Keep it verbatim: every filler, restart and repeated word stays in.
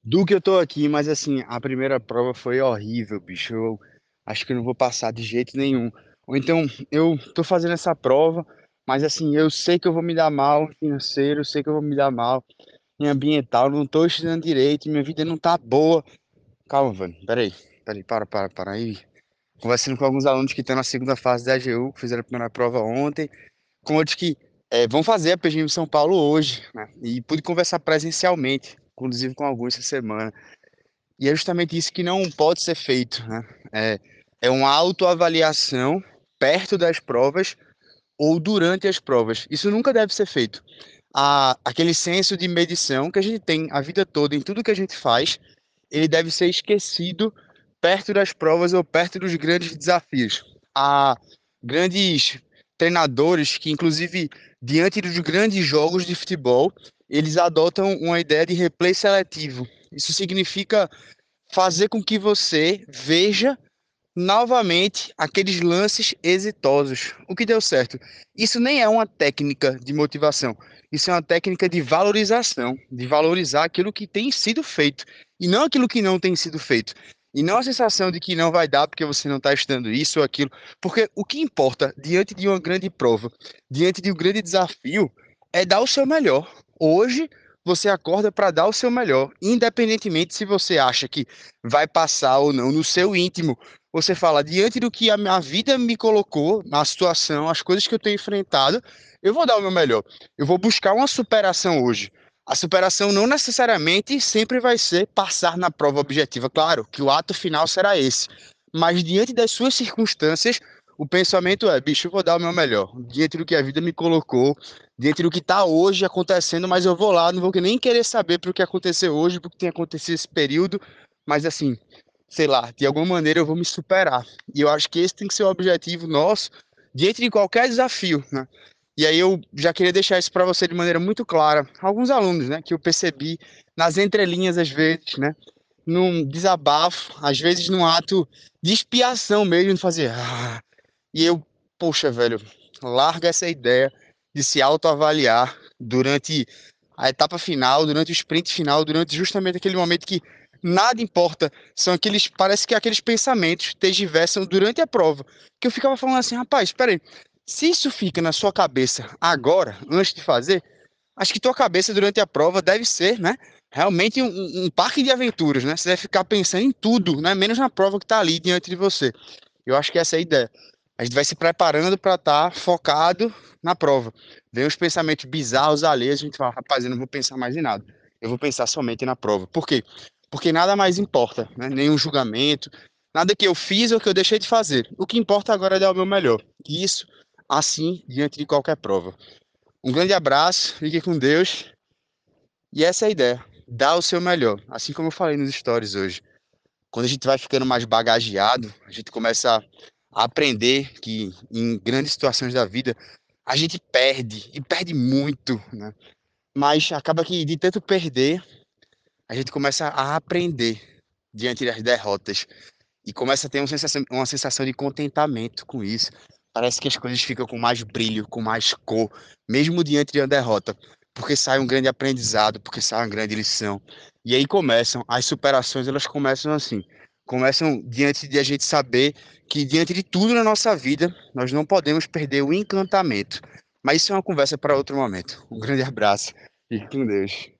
Do que eu tô aqui, mas assim, a primeira prova foi horrível, bicho. Eu acho que eu não vou passar de jeito nenhum. Ou então, eu tô fazendo essa prova, mas assim, eu sei que eu vou me dar mal em financeiro, eu sei que eu vou me dar mal em ambiental, não tô estudando direito, minha vida não tá boa. Calma, velho. Peraí, peraí, para, para, para aí. Conversando com alguns alunos que estão na segunda fase da A G U, que fizeram a primeira prova ontem, com outros que eh, vão fazer a P G M em São Paulo hoje, né? E pude conversar presencialmente, inclusive com alguns essa semana. E é justamente isso que não pode ser feito, né? É, é uma autoavaliação perto das provas ou durante as provas. Isso nunca deve ser feito. A, aquele senso de medição que a gente tem a vida toda em tudo que a gente faz, ele deve ser esquecido perto das provas ou perto dos grandes desafios. Há grandes treinadores que, inclusive, diante dos grandes jogos de futebol, eles adotam uma ideia de replay seletivo. Isso significa fazer com que você veja novamente aqueles lances exitosos, o que deu certo. Isso nem é uma técnica de motivação, isso é uma técnica de valorização, de valorizar aquilo que tem sido feito e não aquilo que não tem sido feito. E não a sensação de que não vai dar porque você não está estudando isso ou aquilo, porque o que importa diante de uma grande prova, diante de um grande desafio, é dar o seu melhor. Hoje você acorda para dar o seu melhor, independentemente se você acha que vai passar ou não no seu íntimo. Você fala, diante do que a minha vida me colocou, na situação, as coisas que eu tenho enfrentado, eu vou dar o meu melhor. Eu vou buscar uma superação hoje. A superação não necessariamente sempre vai ser passar na prova objetiva. Claro que o ato final será esse. Mas diante das suas circunstâncias, o pensamento é, bicho, eu vou dar o meu melhor. Diante do que a vida me colocou, diante do que está hoje acontecendo, mas eu vou lá, não vou nem querer saber para o que aconteceu hoje, porque tem acontecido esse período, mas assim, sei lá, de alguma maneira eu vou me superar. E eu acho que esse tem que ser o objetivo nosso diante de qualquer desafio, né? E aí eu já queria deixar isso para você de maneira muito clara. Alguns alunos, né, que eu percebi nas entrelinhas às vezes, né, num desabafo, às vezes num ato de expiação mesmo, de fazer, ah, e eu, poxa, velho, larga essa ideia de se autoavaliar durante a etapa final, durante o sprint final, durante justamente aquele momento que nada importa. São aqueles, parece que aqueles pensamentos tergiversam durante a prova. Que eu ficava falando assim, rapaz, espera aí, se isso fica na sua cabeça agora, antes de fazer, acho que tua cabeça durante a prova deve ser, né? Realmente um, um um parque de aventuras, né? Você deve ficar pensando em tudo, né? Menos na prova que está ali diante de você. Eu acho que essa é a ideia. A gente vai se preparando para estar focado na prova. Vem os pensamentos bizarros, alheios, a gente fala, rapaz, eu não vou pensar mais em nada. Eu vou pensar somente na prova. Por quê? Porque nada mais importa, né? Nenhum julgamento, nada que eu fiz ou que eu deixei de fazer. O que importa agora é dar o meu melhor. E isso, assim, diante de qualquer prova. Um grande abraço, fique com Deus. E essa é a ideia. Dar o seu melhor. Assim como eu falei nos stories hoje. Quando a gente vai ficando mais bagageado, a gente começa a aprender que em grandes situações da vida a gente perde e perde muito, né? Mas acaba que de tanto perder, a gente começa a aprender diante das derrotas e começa a ter uma sensação, uma sensação de contentamento com isso. Parece que as coisas ficam com mais brilho, com mais cor, mesmo diante de uma derrota, porque sai um grande aprendizado, porque sai uma grande lição. E aí começam, as superações, elas começam assim. Começam diante de a gente saber que diante de tudo na nossa vida, nós não podemos perder o encantamento. Mas isso é uma conversa para outro momento. Um grande abraço. Fique com Deus.